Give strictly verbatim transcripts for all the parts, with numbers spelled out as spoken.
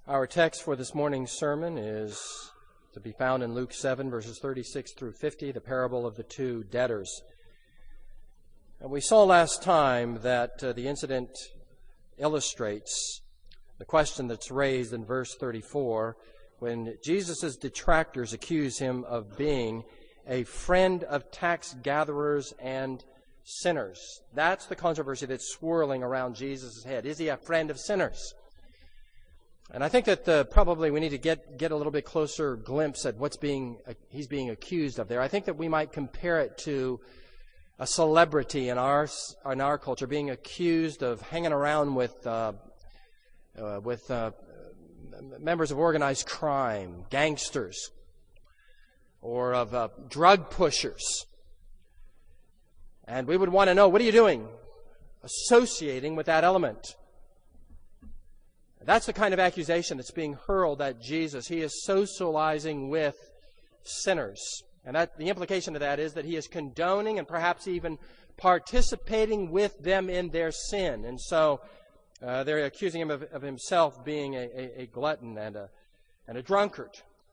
Our text for this morning's sermon is to be found in Luke seven, verses thirty-six through fifty, the parable of the two debtors. And we saw last time that uh, the incident illustrates the question that's raised in verse thirty-four when Jesus' detractors accuse him of being a friend of tax gatherers and sinners. That's the controversy that's swirling around Jesus' head. Is he a friend of sinners? And I think that uh, probably we need to get, get a little bit closer glimpse at what's being uh, he's being accused of there. I think that we might compare it to a celebrity in our in our culture being accused of hanging around with uh, uh, with uh, members of organized crime, gangsters, or of uh, drug pushers. And we would want to know, what are you doing associating with that element? That's the kind of accusation that's being hurled at Jesus. He is socializing with sinners. And that the implication of that is that he is condoning and perhaps even participating with them in their sin. And so uh, they're accusing him of, of himself being a, a, a glutton and a, and a drunkard.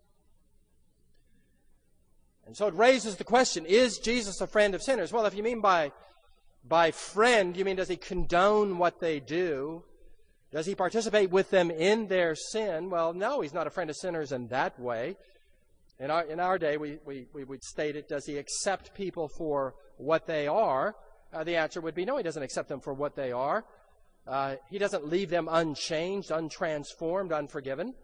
And so it raises the question, is Jesus a friend of sinners? Well, if you mean by, by friend, you mean does he condone what they do? Does he participate with them in their sin? Well, no, he's not a friend of sinners in that way. In our, in our day, we, we, we would state it, does he accept people for what they are? Uh, the answer would be no, he doesn't accept them for what they are. Uh, he doesn't leave them unchanged, untransformed, unforgiven.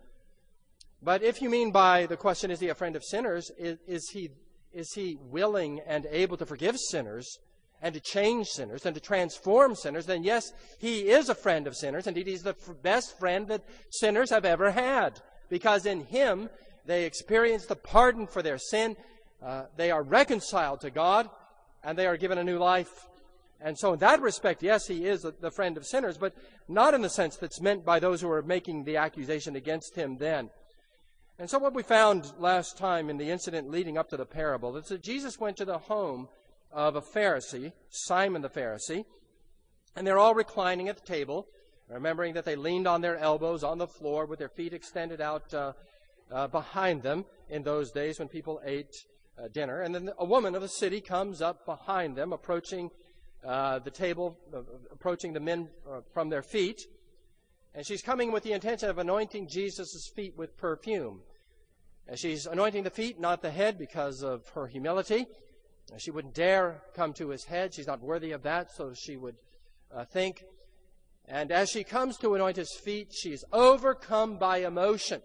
But if you mean by the question, is he a friend of sinners, is, is he is he willing and able to forgive sinners and to change sinners and to transform sinners, then yes, he is a friend of sinners. Indeed, he's the f- best friend that sinners have ever had, because in him they experience the pardon for their sin, uh, they are reconciled to God, and they are given a new life. And so in that respect, yes, he is the friend of sinners, but not in the sense that's meant by those who are making the accusation against him then. And so what we found last time in the incident leading up to the parable is that Jesus went to the home of a Pharisee, Simon the Pharisee, and they're all reclining at the table, remembering that they leaned on their elbows on the floor with their feet extended out uh, uh, behind them in those days when people ate uh, dinner. And then a woman of the city comes up behind them, approaching uh, the table, uh, approaching the men uh, from their feet, and she's coming with the intention of anointing Jesus' feet with perfume. And she's anointing the feet, not the head, because of her humility. She wouldn't dare come to his head. She's not worthy of that, so she would uh, think. And as she comes to anoint his feet, she's overcome by emotion.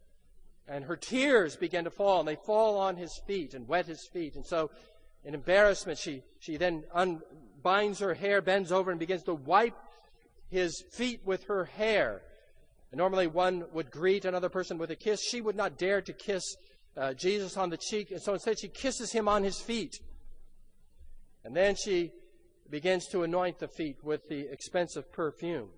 And her tears begin to fall, and they fall on his feet and wet his feet. And so, in embarrassment, she, she then unbinds her hair, bends over, and begins to wipe his feet with her hair. And normally one would greet another person with a kiss. She would not dare to kiss uh, Jesus on the cheek, and so instead she kisses him on his feet. And then she begins to anoint the feet with the expensive perfume.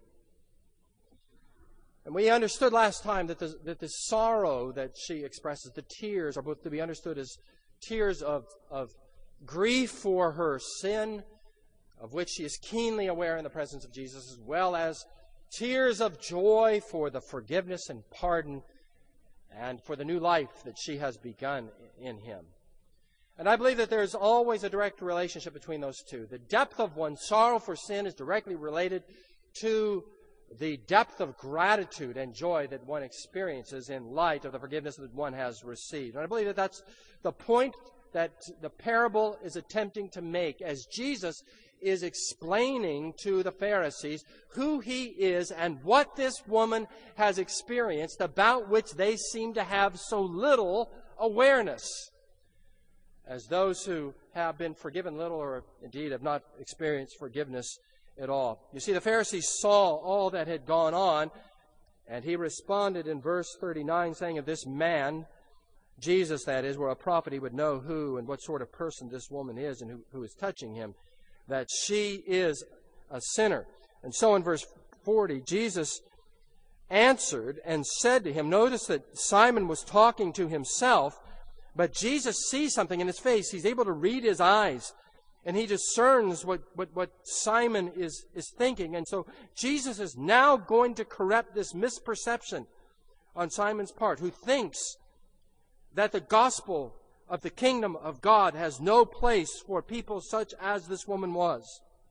And we understood last time that the, that the sorrow that she expresses, the tears, are both to be understood as tears of, of grief for her sin, of which she is keenly aware in the presence of Jesus, as well as tears of joy for the forgiveness and pardon and for the new life that she has begun in him. And I believe that there is always a direct relationship between those two. The depth of one's sorrow for sin is directly related to the depth of gratitude and joy that one experiences in light of the forgiveness that one has received. And I believe that that's the point that the parable is attempting to make as Jesus is explaining to the Pharisees who he is and what this woman has experienced, about which they seem to have so little awareness, as those who have been forgiven little or indeed have not experienced forgiveness at all. You see, the Pharisees saw all that had gone on, and he responded in verse thirty-nine, saying, "Of this man," Jesus that is, were a prophet, he would know who and what sort of person this woman is and who, who is touching him, that she is a sinner." And so in verse forty, Jesus answered and said to him, notice that Simon was talking to himself, but Jesus sees something in his face. He's able to read his eyes, and he discerns what, what, what Simon is, is thinking. And so Jesus is now going to correct this misperception on Simon's part, who thinks that the gospel of the kingdom of God has no place for people such as this woman was.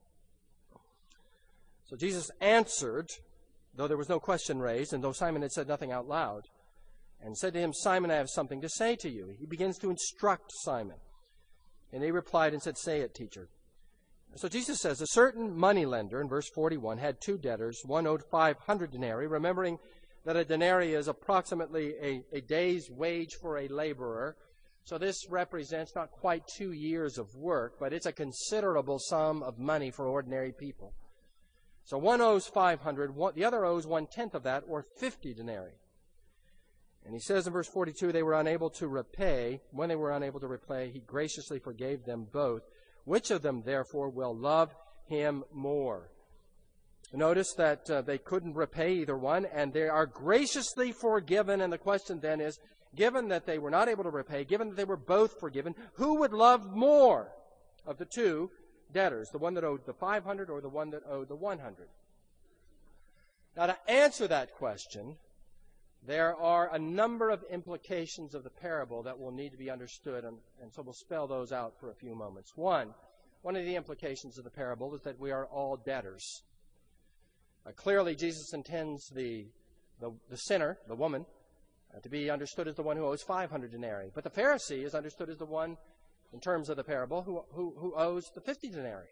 So Jesus answered, though there was no question raised, and though Simon had said nothing out loud, and said to him, Simon, I have something to say to you. He begins to instruct Simon. And he replied and said, Say it, teacher. So Jesus says, a certain moneylender, in verse forty-one, had two debtors. One owed five hundred denarii, remembering that a denarii is approximately a, a day's wage for a laborer. So this represents not quite two years of work, but it's a considerable sum of money for ordinary people. So one owes five hundred, one, the other owes one-tenth of that, or fifty denarii. And he says in verse forty-two, they were unable to repay. When they were unable to repay, he graciously forgave them both. Which of them, therefore, will love him more? Notice that uh, they couldn't repay either one, and they are graciously forgiven. And the question then is, given that they were not able to repay, given that they were both forgiven, who would love more of the two debtors, the one that owed the five hundred or the one that owed the one hundred? Now, to answer that question, there are a number of implications of the parable that will need to be understood, and, and so we'll spell those out for a few moments. One, one of the implications of the parable is that we are all debtors. Uh, clearly, Jesus intends the, the, the sinner, the woman, uh, to be understood as the one who owes five hundred denarii. But the Pharisee is understood as the one, in terms of the parable, who, who, who owes the fifty denarii.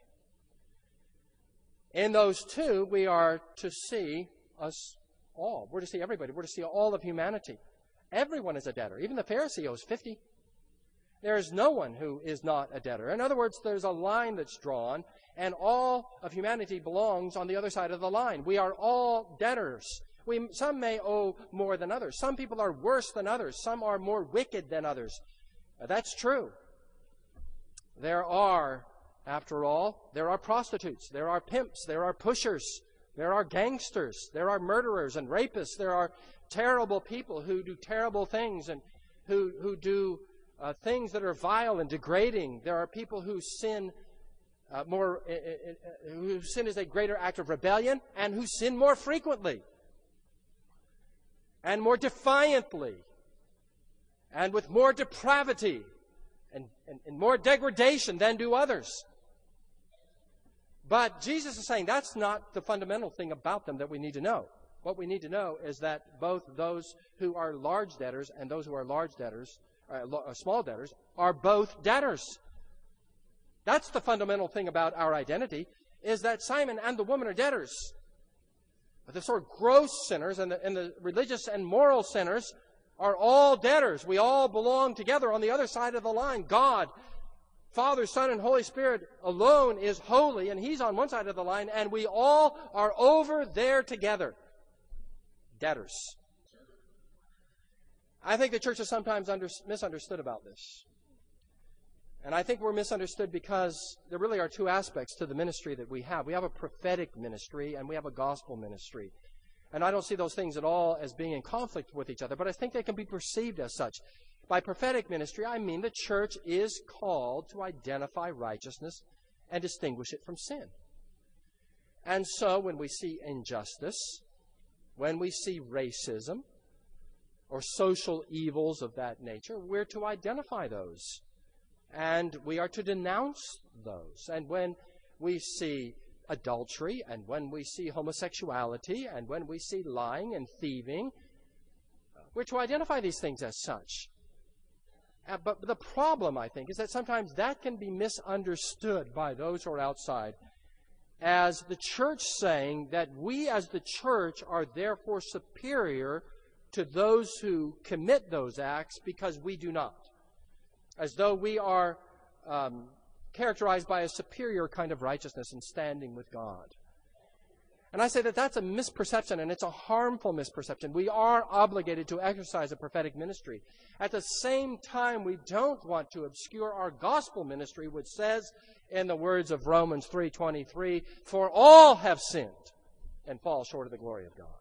In those two, we are to see us all. We're to see everybody. We're to see all of humanity. Everyone is a debtor. Even the Pharisee owes fifty. There is no one who is not a debtor. In other words, there's a line that's drawn, and all of humanity belongs on the other side of the line. We are all debtors. We, some may owe more than others. Some people are worse than others. Some are more wicked than others. Uh, that's true. There are, after all, there are prostitutes. There are pimps. There are pushers. There are gangsters. There are murderers and rapists. There are terrible people who do terrible things and who, who do uh, things that are vile and degrading. There are people who sin uh, more, uh, uh, who sin is a greater act of rebellion and who sin more frequently and more defiantly and with more depravity and, and, and more degradation than do others. But Jesus is saying that's not the fundamental thing about them that we need to know. What we need to know is that both those who are large debtors and those who are large debtors, uh, small debtors, are both debtors. That's the fundamental thing about our identity, is that Simon and the woman are debtors. But the sort of gross sinners and the, and the religious and moral sinners are all debtors. We all belong together on the other side of the line. God, Father, Son, and Holy Spirit alone is holy, and He's on one side of the line, and we all are over there together. Debtors. I think the church is sometimes under, misunderstood about this. And I think we're misunderstood because there really are two aspects to the ministry that we have. We have a prophetic ministry and we have a gospel ministry. And I don't see those things at all as being in conflict with each other, but I think they can be perceived as such. By prophetic ministry, I mean the church is called to identify righteousness and distinguish it from sin. And so when we see injustice, when we see racism, or social evils of that nature, we're to identify those. And we are to denounce those. And when we see adultery, and when we see homosexuality, and when we see lying and thieving, we're to identify these things as such. Uh, but the problem, I think, is that sometimes that can be misunderstood by those who are outside as the church saying that we as the church are therefore superior to those who commit those acts because we do not. As though we are um, characterized by a superior kind of righteousness and standing with God. And I say that that's a misperception, and it's a harmful misperception. We are obligated to exercise a prophetic ministry. At the same time, we don't want to obscure our gospel ministry, which says, in the words of Romans three twenty-three, "For all have sinned and fall short of the glory of God."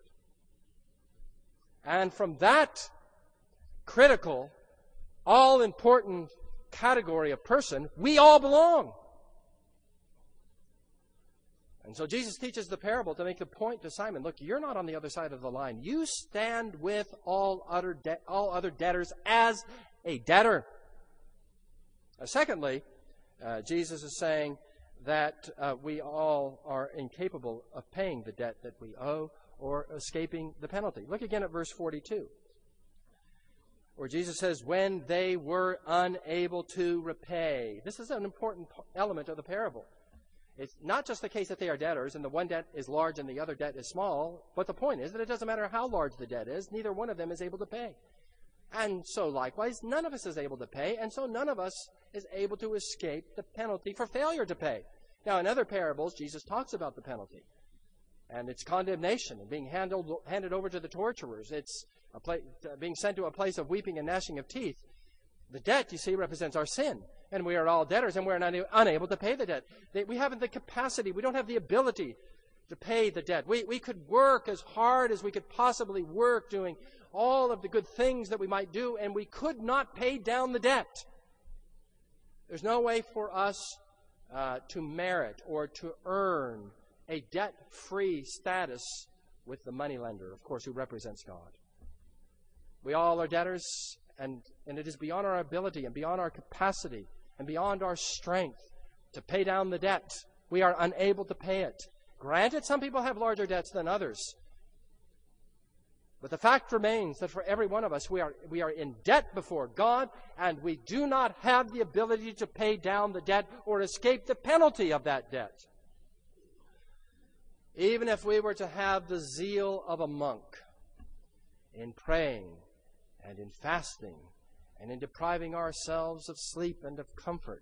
And from that critical, all-important category of person, we all belong. And so Jesus teaches the parable to make the point to Simon, look, you're not on the other side of the line. You stand with all other, de- all other debtors as a debtor. Uh, secondly, uh, Jesus is saying that uh, we all are incapable of paying the debt that we owe or escaping the penalty. Look again at verse forty-two, where Jesus says, when they were unable to repay. This is an important element of the parable. It's not just the case that they are debtors and the one debt is large and the other debt is small, but the point is that it doesn't matter how large the debt is, neither one of them is able to pay. And so likewise, none of us is able to pay, and so none of us is able to escape the penalty for failure to pay. Now, in other parables, Jesus talks about the penalty and its condemnation and being handled, handed over to the torturers. It's a pla- being sent to a place of weeping and gnashing of teeth. The debt, you see, represents our sin. And we are all debtors, and we're una- unable to pay the debt. They, we haven't the capacity, we don't have the ability to pay the debt. We, we could work as hard as we could possibly work, doing all of the good things that we might do, and we could not pay down the debt. There's no way for us uh, to merit or to earn a debt-free status with the moneylender, of course, who represents God. We all are debtors, and, and it is beyond our ability and beyond our capacity and beyond our strength to pay down the debt. We are unable to pay it. Granted, some people have larger debts than others. But the fact remains that for every one of us, we are, we are in debt before God, and we do not have the ability to pay down the debt or escape the penalty of that debt. Even if we were to have the zeal of a monk in praying and in fasting and in depriving ourselves of sleep and of comfort,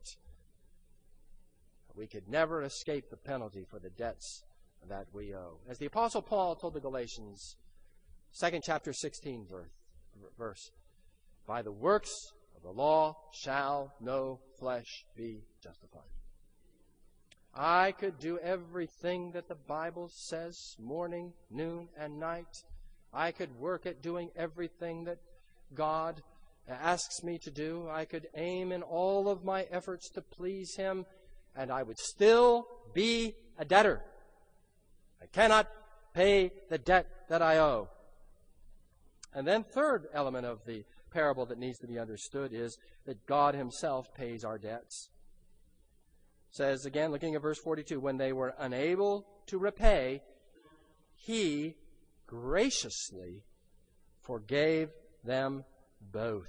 we could never escape the penalty for the debts that we owe. As the Apostle Paul told the Galatians, second chapter, sixteen verse, verse, by the works of the law shall no flesh be justified. I could do everything that the Bible says, morning, noon, and night. I could work at doing everything that God asks me to do. I could aim in all of my efforts to please Him, and I would still be a debtor. I cannot pay the debt that I owe. And then third element of the parable that needs to be understood is that God Himself pays our debts. It says again, looking at verse forty-two, when they were unable to repay, He graciously forgave them both.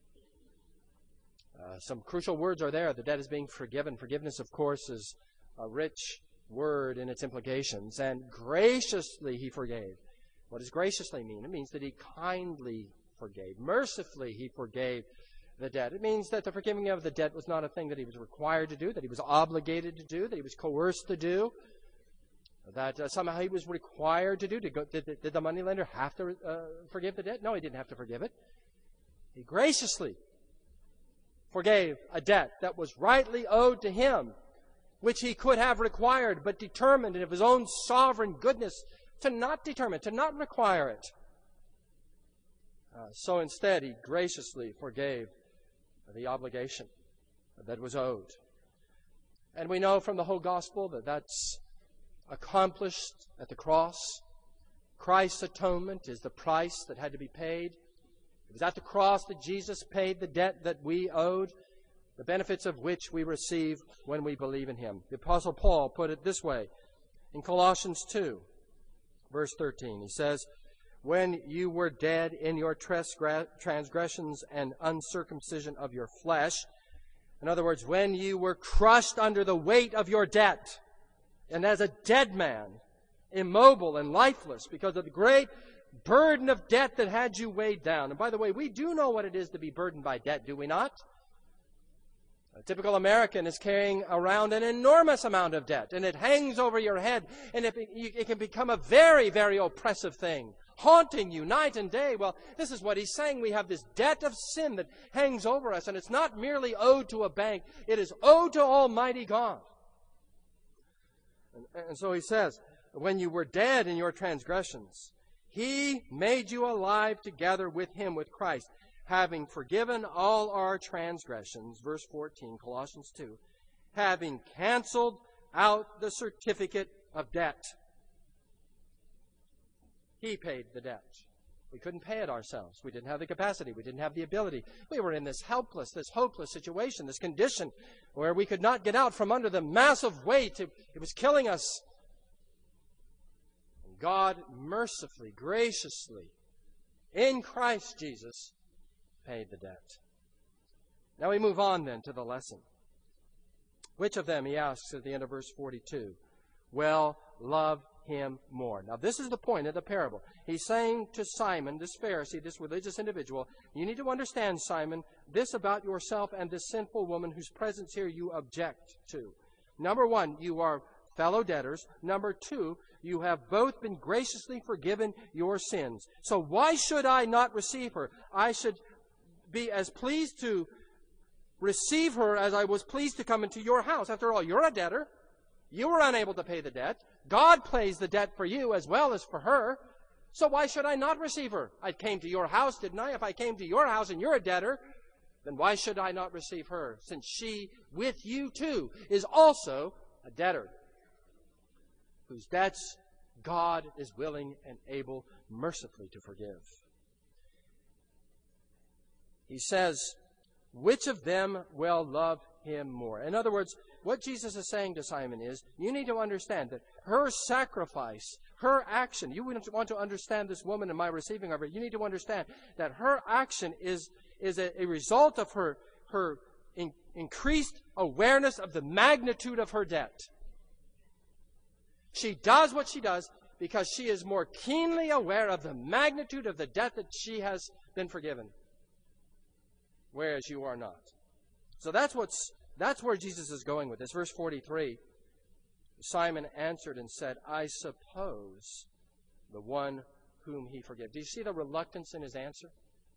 Uh, some crucial words are there. The debt is being forgiven. Forgiveness, of course, is a rich word in its implications. And graciously He forgave. What does graciously mean? It means that He kindly forgave. Mercifully He forgave the debt. It means that the forgiving of the debt was not a thing that He was required to do, that He was obligated to do, that He was coerced to do, that uh, somehow He was required to do. To go, did, did the moneylender have to uh, forgive the debt? No, he didn't have to forgive it. He graciously forgave a debt that was rightly owed to him, which he could have required, but determined of his own sovereign goodness to not determine, to not require it. Uh, so instead, He graciously forgave the obligation that was owed. And we know from the whole gospel that that's accomplished at the cross. Christ's atonement is the price that had to be paid. It was at the cross that Jesus paid the debt that we owed, the benefits of which we receive when we believe in Him. The Apostle Paul put it this way in Colossians two, verse thirteen. He says, when you were dead in your transgressions and uncircumcision of your flesh, in other words, when you were crushed under the weight of your debt, and as a dead man, immobile and lifeless because of the great burden of debt that had you weighed down. And by the way, we do know what it is to be burdened by debt, do we not? A typical American is carrying around an enormous amount of debt, and it hangs over your head, and it, it can become a very, very oppressive thing, haunting you night and day. Well, this is what he's saying. We have this debt of sin that hangs over us, and it's not merely owed to a bank. It is owed to Almighty God. And, and so he says, when you were dead in your transgressions, He made you alive together with Him, with Christ, having forgiven all our transgressions, verse fourteen, Colossians two, having canceled out the certificate of debt. He paid the debt. We couldn't pay it ourselves. We didn't have the capacity. We didn't have the ability. We were in this helpless, this hopeless situation, this condition where we could not get out from under the massive weight. It, it was killing us. And God mercifully, graciously, in Christ Jesus, paid the debt. Now we move on then to the lesson. Which of them, he asks at the end of verse forty-two, will love him more? Now this is the point of the parable. He's saying to Simon, this Pharisee, this religious individual, you need to understand, Simon, this about yourself and this sinful woman whose presence here you object to. Number one, you are fellow debtors. Number two, you have both been graciously forgiven your sins. So why should I not receive her? I should be as pleased to receive her as I was pleased to come into your house. After all, you're a debtor. You were unable to pay the debt. God pays the debt for you as well as for her. So why should I not receive her? I came to your house, didn't I? If I came to your house and you're a debtor, then why should I not receive her, since she, with you too, is also a debtor, whose debts God is willing and able mercifully to forgive. He says, which of them will love him more? In other words, what Jesus is saying to Simon is, you need to understand that her sacrifice, her action, you want to understand this woman and my receiving of her, you need to understand that her action is, is a, a result of her, her in, increased awareness of the magnitude of her debt. She does what she does because she is more keenly aware of the magnitude of the debt that she has been forgiven, whereas you are not. So that's what's that's where Jesus is going with this. Verse forty-three, Simon answered and said, I suppose the one whom he forgave. Do you see the reluctance in his answer?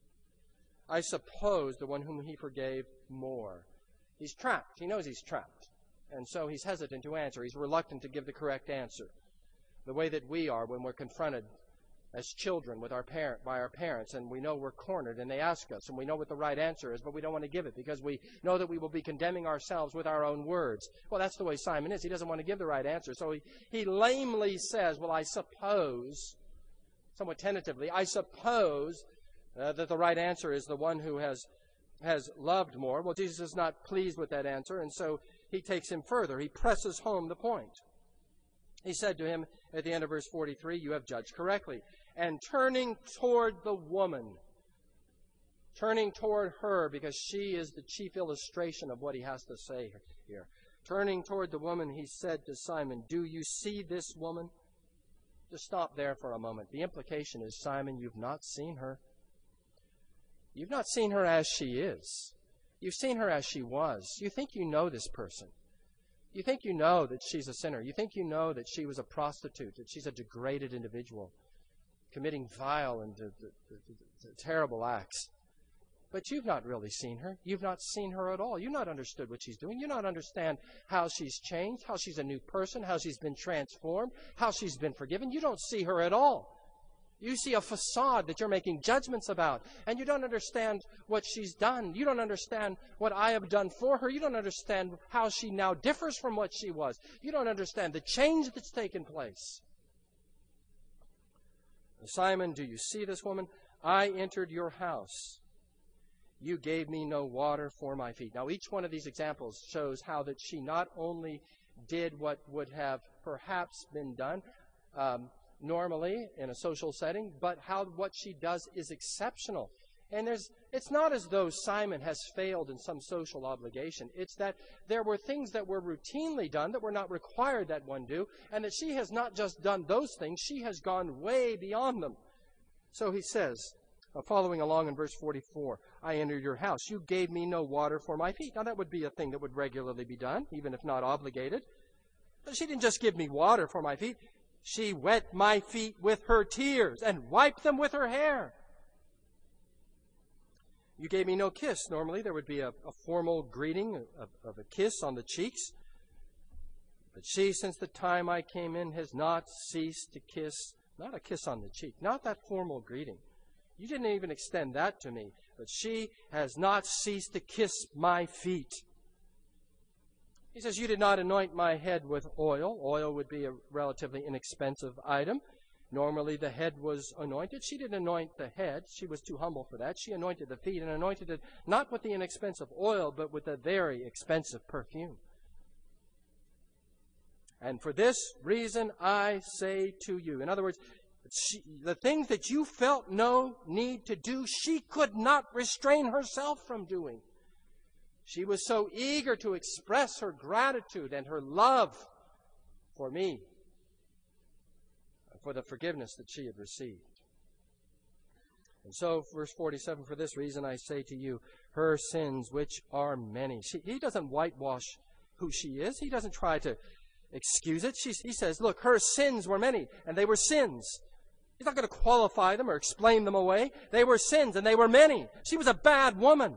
I suppose the one whom he forgave more. He's trapped. He knows he's trapped. And so he's hesitant to answer. He's reluctant to give the correct answer. The way that we are when we're confronted as children with our parent, by our parents, and we know we're cornered, and they ask us, and we know what the right answer is, but we don't want to give it because we know that we will be condemning ourselves with our own words. Well, that's the way Simon is. He doesn't want to give the right answer. So he, he lamely says, well, I suppose, somewhat tentatively, I suppose uh, that the right answer is the one who has, has loved more. Well, Jesus is not pleased with that answer, and so he takes him further. He presses home the point. He said to him at the end of verse forty-three, you have judged correctly. And turning toward the woman, turning toward her, because she is the chief illustration of what he has to say here. Turning toward the woman, he said to Simon, do you see this woman? Just stop there for a moment. The implication is, Simon, you've not seen her. You've not seen her as she is. You've seen her as she was. You think you know this person. You think you know that she's a sinner. You think you know that she was a prostitute, that she's a degraded individual, committing vile and d- d- d- d- terrible acts. But you've not really seen her. You've not seen her at all. You've not understood what she's doing. You not understand how she's changed, how she's a new person, how she's been transformed, how she's been forgiven. You don't see her at all. You see a facade that you're making judgments about, and you don't understand what she's done. You don't understand what I have done for her. You don't understand how she now differs from what she was. You don't understand the change that's taken place. Simon, do you see this woman? I entered your house. You gave me no water for my feet. Now, each one of these examples shows how that she not only did what would have perhaps been done um, normally in a social setting, but how what she does is exceptional. And there's, it's not as though Simon has failed in some social obligation. It's that there were things that were routinely done that were not required that one do, and that she has not just done those things, she has gone way beyond them. So he says, uh, following along in verse forty-four, I entered your house. You gave me no water for my feet. Now that would be a thing that would regularly be done, even if not obligated. But she didn't just give me water for my feet. She wet my feet with her tears and wiped them with her hair. You gave me no kiss. Normally there would be a, a formal greeting of, of a kiss on the cheeks. But she, since the time I came in, has not ceased to kiss, not a kiss on the cheek, not that formal greeting. You didn't even extend that to me. But she has not ceased to kiss my feet. He says, you did not anoint my head with oil. Oil would be a relatively inexpensive item. Normally the head was anointed. She didn't anoint the head. She was too humble for that. She anointed the feet and anointed it not with the inexpensive oil, but with a very expensive perfume. And for this reason I say to you. In other words, she, the things that you felt no need to do, she could not restrain herself from doing. She was so eager to express her gratitude and her love for me, for the forgiveness that she had received. And so, verse forty-seven, for this reason I say to you, her sins, which are many. She, he doesn't whitewash who she is. He doesn't try to excuse it. She, he says, look, her sins were many, and they were sins. He's not going to qualify them or explain them away. They were sins, and they were many. She was a bad woman.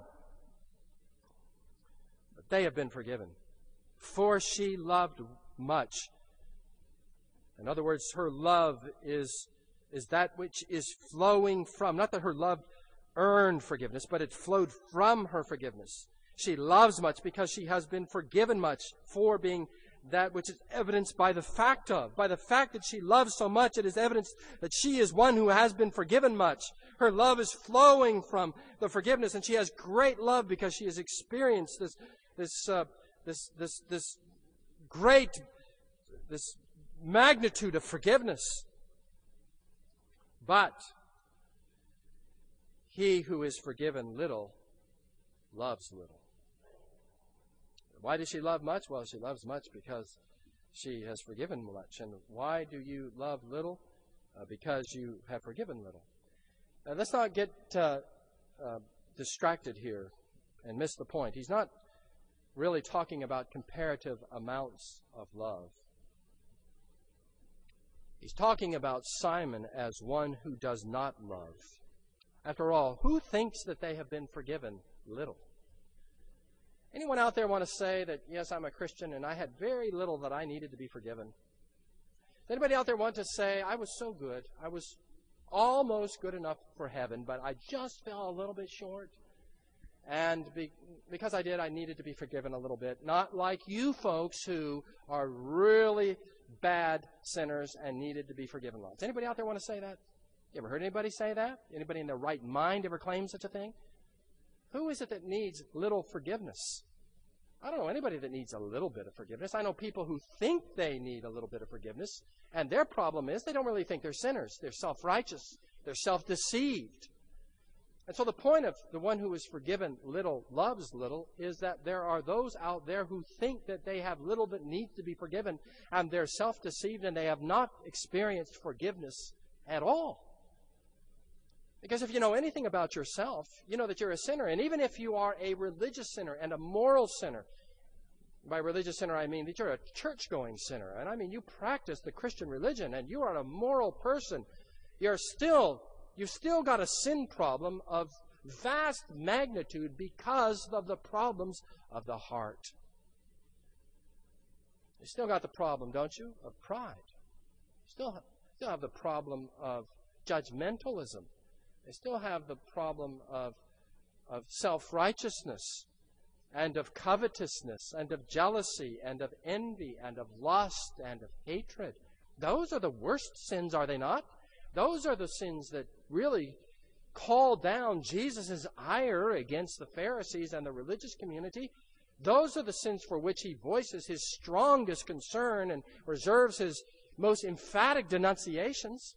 But they have been forgiven, for she loved much. In other words, her love is, is that which is flowing from, not that her love earned forgiveness, but it flowed from her forgiveness. She loves much because she has been forgiven much, for being that which is evidenced by the fact of. By the fact that she loves so much, it is evidence that she is one who has been forgiven much. Her love is flowing from the forgiveness, and she has great love because she has experienced this, this, uh, this, this, this great, this magnitude of forgiveness. But he who is forgiven little loves little. Why does she love much? Well, she loves much because she has forgiven much. And why do you love little? Uh, because you have forgiven little. Now, let's not get uh, uh, distracted here and miss the point. He's not really talking about comparative amounts of love. He's talking about Simon as one who does not love. After all, who thinks that they have been forgiven little? Anyone out there want to say that, yes, I'm a Christian and I had very little that I needed to be forgiven? Does anybody out there want to say, I was so good, I was almost good enough for heaven, but I just fell a little bit short? And be, because I did, I needed to be forgiven a little bit. Not like you folks who are really bad sinners and needed to be forgiven lots. Anybody out there want to say that? You ever heard anybody say that? Anybody in their right mind ever claim such a thing? Who is it that needs little forgiveness? I don't know anybody that needs a little bit of forgiveness. I know people who think they need a little bit of forgiveness, and their problem is they don't really think they're sinners. They're self-righteous. They're self-deceived. And so the point of the one who is forgiven little loves little is that there are those out there who think that they have little that needs to be forgiven, and they're self-deceived, and they have not experienced forgiveness at all. Because if you know anything about yourself, you know that you're a sinner. And even if you are a religious sinner and a moral sinner, by religious sinner I mean that you're a church-going sinner. And I mean you practice the Christian religion and you are a moral person. You're still, you've still got a sin problem of vast magnitude because of the problems of the heart. You still got the problem, don't you, of pride. You still, still have the problem of judgmentalism. They still have the problem of, of self-righteousness and of covetousness and of jealousy and of envy and of lust and of hatred. Those are the worst sins, are they not? Those are the sins that really call down Jesus' ire against the Pharisees and the religious community. Those are the sins for which he voices his strongest concern and reserves his most emphatic denunciations.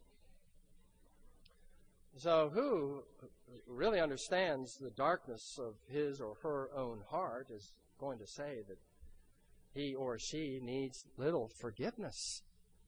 So who really understands the darkness of his or her own heart is going to say that he or she needs little forgiveness.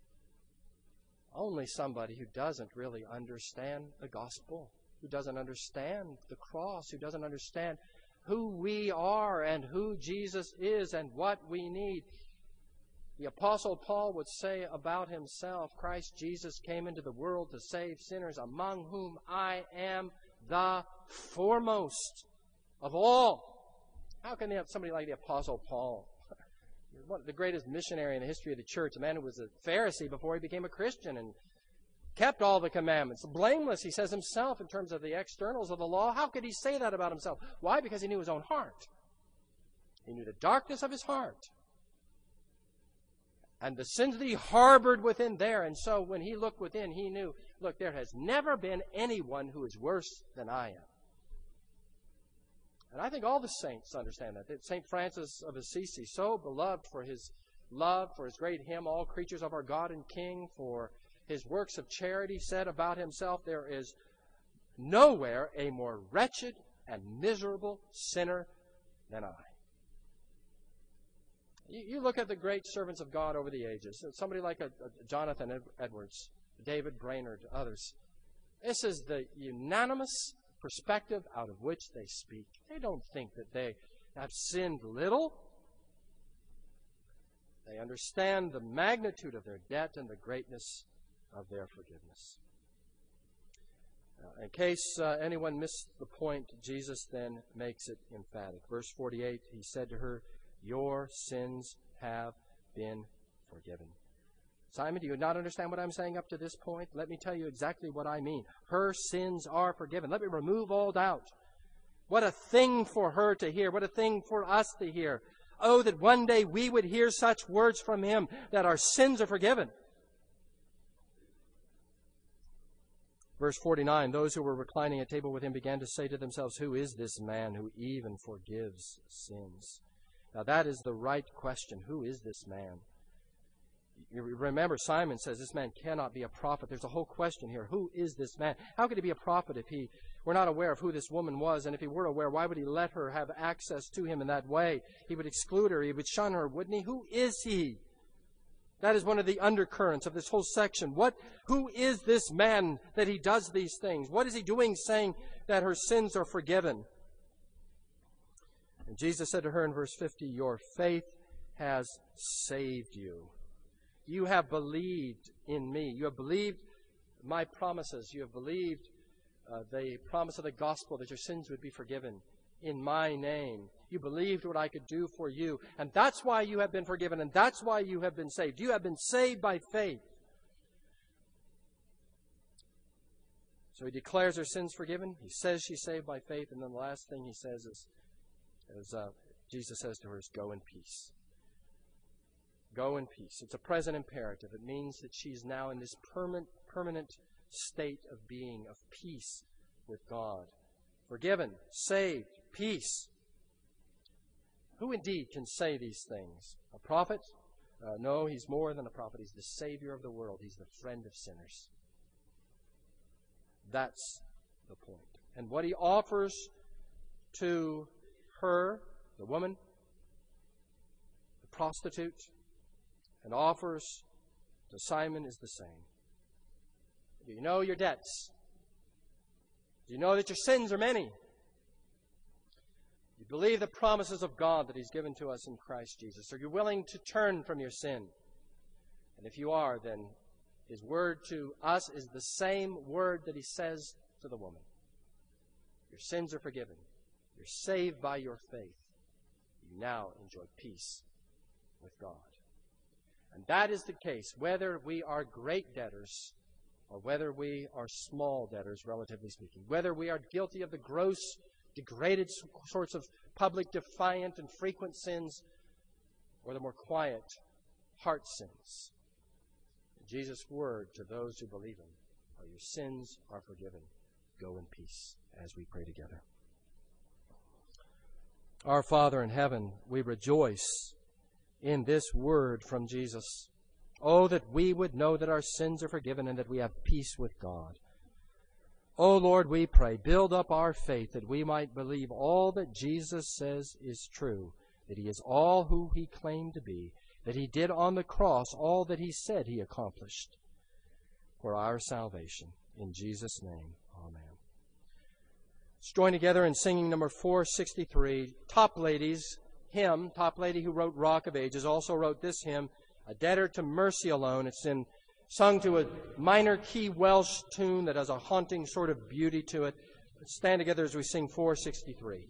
Only somebody who doesn't really understand the gospel, who doesn't understand the cross, who doesn't understand who we are and who Jesus is and what we need. The Apostle Paul would say about himself, Christ Jesus came into the world to save sinners, among whom I am the foremost of all. How can they have somebody like the Apostle Paul, one of the greatest missionary in the history of the church, a man who was a Pharisee before he became a Christian and kept all the commandments, blameless, he says himself in terms of the externals of the law? How could he say that about himself? Why? Because he knew his own heart. He knew the darkness of his heart. and the sins that he harbored within there. And so when he looked within, he knew, look, there has never been anyone who is worse than I am. And I think all the saints understand that. That Saint Francis of Assisi, so beloved for his love, for his great hymn, All Creatures of Our God and King, for his works of charity, said about himself, there is nowhere a more wretched and miserable sinner than I. You, you look at the great servants of God over the ages, somebody like a, a Jonathan Ed, Edwards, David Brainerd, others. This is the unanimous perspective out of which they speak. They don't think that they have sinned little. They understand the magnitude of their debt and the greatness of their forgiveness. Uh, in case uh, anyone missed the point, Jesus then makes it emphatic. Verse forty-eight, he said to her, your sins have been forgiven. Simon, do you not understand what I'm saying up to this point? Let me tell you exactly what I mean. Her sins are forgiven. Let me remove all doubt. What a thing for her to hear. What a thing for us to hear. Oh, that one day we would hear such words from him, that our sins are forgiven. Verse forty-nine, those who were reclining at table with him began to say to themselves, who is this man who even forgives sins? Now that is the right question. Who is this man? You remember, Simon says this man cannot be a prophet. There's a whole question here. Who is this man? How could he be a prophet if he were not aware of who this woman was? And if he were aware, why would he let her have access to him in that way? He would exclude her. He would shun her, wouldn't he? Who is he? That is one of the undercurrents of this whole section. What, who is this man that he does these things? What is he doing saying that her sins are forgiven? And Jesus said to her in verse fifty, your faith has saved you. You have believed in me. You have believed my promises. You have believed uh, the promise of the gospel that your sins would be forgiven in my name. You believed what I could do for you. And that's why you have been forgiven. And that's why you have been saved. You have been saved by faith. So he declares her sins forgiven. He says she's saved by faith. And then the last thing he says is, as uh, Jesus says to her, is go in peace. Go in peace. It's a present imperative. It means that she's now in this permanent, permanent state of being, of peace with God. Forgiven, saved, peace. Who indeed can say these things? A prophet? Uh, no, he's more than a prophet. He's the Savior of the world. He's the friend of sinners. That's the point. And what he offers to her, the woman, the prostitute, and offers to Simon is the same. Do you know your debts? Do you know that your sins are many? You believe the promises of God that he's given to us in Christ Jesus. Are you willing to turn from your sin? And if you are, then his word to us is the same word that he says to the woman. Your sins are forgiven. You're saved by your faith. You now enjoy peace with God. And that is the case, whether we are great debtors or whether we are small debtors, relatively speaking. Whether we are guilty of the gross, degraded sorts of public, defiant, and frequent sins, or the more quiet, heart sins. Jesus' word to those who believe him are, your sins are forgiven. Go in peace, as we pray together. Our Father in heaven, we rejoice in this word from Jesus. Oh, that we would know that our sins are forgiven and that we have peace with God. Oh, Lord, we pray, build up our faith that we might believe all that Jesus says is true, that he is all who he claimed to be, that he did on the cross all that he said he accomplished for our salvation. In Jesus' name, amen. Let's join together in singing number four sixty-three, Toplady's hymn. Toplady, who wrote Rock of Ages, also wrote this hymn, A Debtor to Mercy Alone. It's in sung to a minor key Welsh tune that has a haunting sort of beauty to it. Let's stand together as we sing four sixty-three.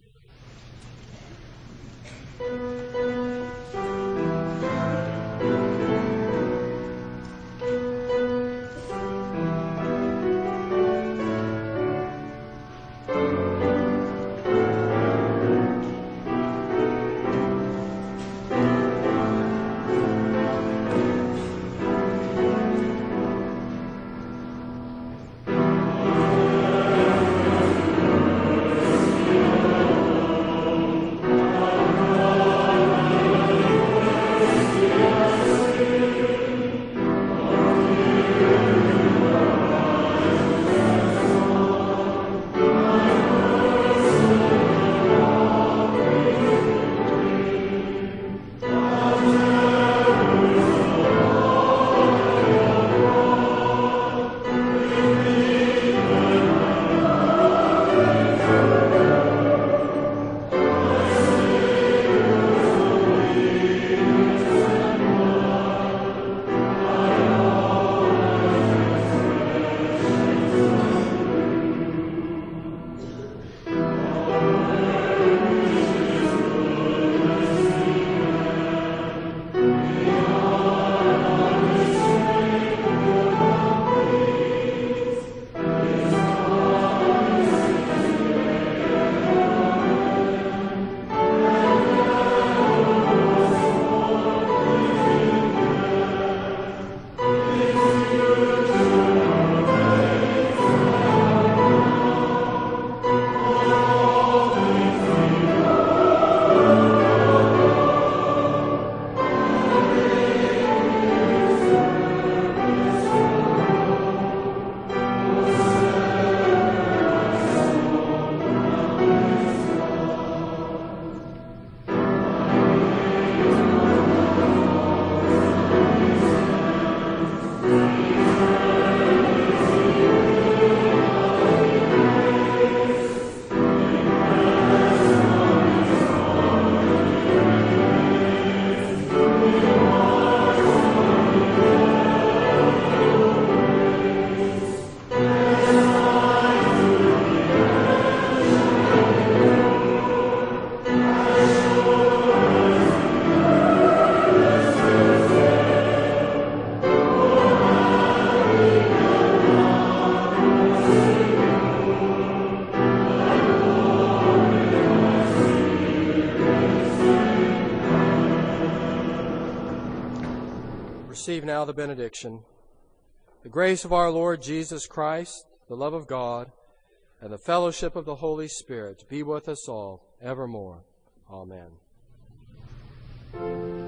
receive now the benediction. The grace of our Lord Jesus Christ, the love of God, and the fellowship of the Holy Spirit be with us all evermore. Amen.